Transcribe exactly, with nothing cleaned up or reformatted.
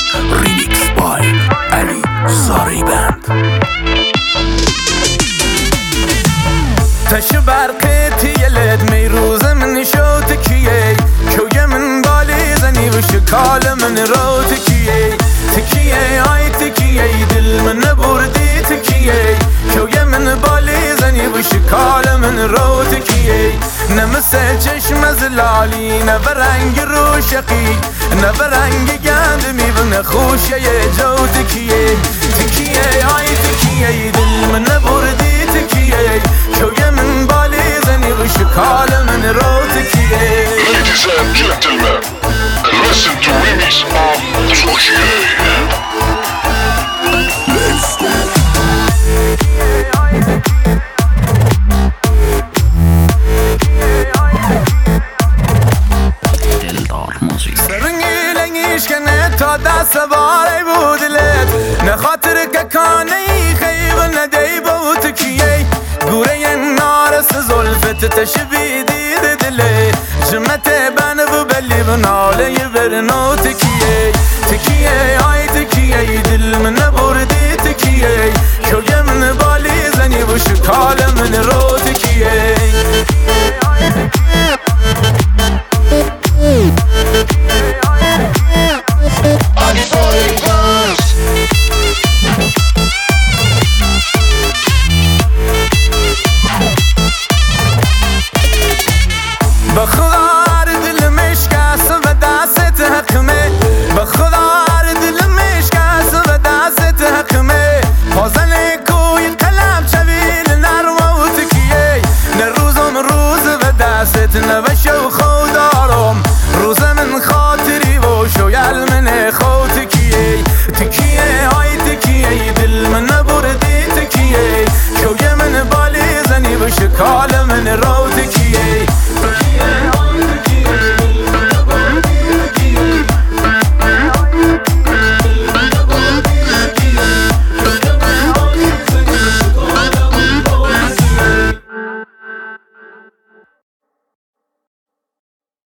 Remix by Ali Zari Band. تش برقی تیلت میروز من شو تکیه کوی من بالی زنی و شکال من رو تکیه تکیه آی تکیه دل من بردی تکیه کوی من بالی زنی و شکال من رو تکیه نمسه چشم زلالی نبرنگ رو شقی نبرنگ گند میبن خوشه جو تکیه تکیه آی تکیه دل من بردی تکیه کوی من بالی زنی و شکال من رو تکیه. Ladies and gentlemen, listen to remix of Tokyo. Let's go. دلدار موزیک سرنگی لنگیش کنه تا دست باری بودلت نخاطر که کانی خیب ندهی با تکیه گوره نارس زلفت تشبی دید دله جمت بن و بلی بناله برنو تکیه تکیه آی تکیه دل من بردی تکیه کوی من بالی زنی و شکال من رو تکیه بخدا